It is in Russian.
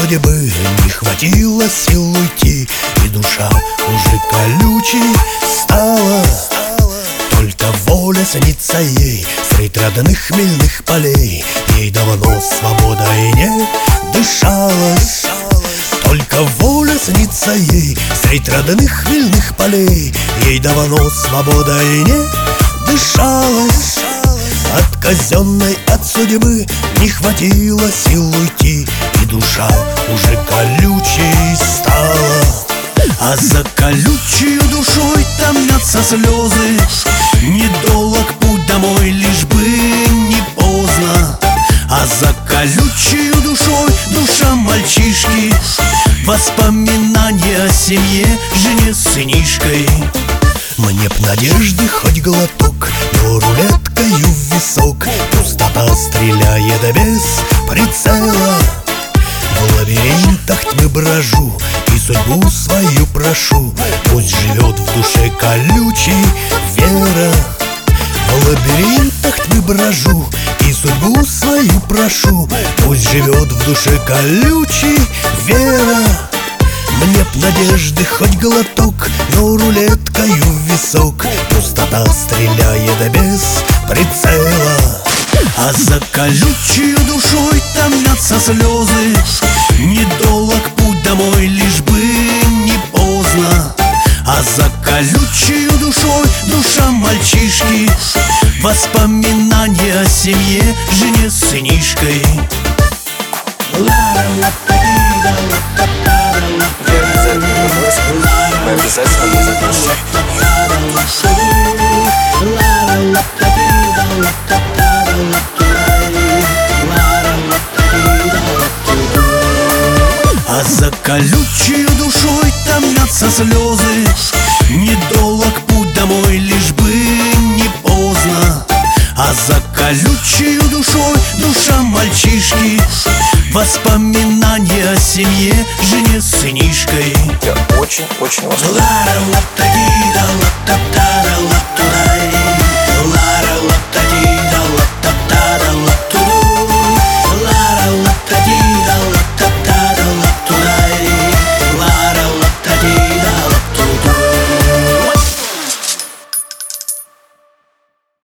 судьбы не хватило сил уйти, и душа уже колючей стала. Только воля снится ей средь родных хмельных полей, ей давно свободой не дышалось. Только воля снится ей средь родных хмельных полей, ей давно свободой не дышалось. От казенной, от судьбы не хватило сил уйти, и душа уже колючей стала. А за колючей душой томятся слезы, недолг путь домой, лишь бы не поздно. А за колючей душой душа мальчишки, воспоминания о семье, жене, сынишкой. Мне б надежды хоть глоток, но рулеткою в висок пустота стреляет без прицела. В лабиринтах тьмы брожу и судьбу свою прошу, пусть живет в душе колючей вера. В лабиринтах тьмы брожу и судьбу свою прошу, пусть живет в душе колючей вера. Мне б надежды хоть глоток, но рулеткою в висок пустота стреляет без прицела. А за колючей душой томятся слезы, недолг путь домой, лишь бы не поздно. А за колючей душой душа мальчишки, воспоминания о семье, жене, сынишкой. Мы обязательно будем. А за колючей душой томятся слезы, недолг путь домой, лишь бы не поздно. А за колючей душой душа мальчишки, воспоминания о семье, жене, сынишкой. Я очень-очень вас люблю.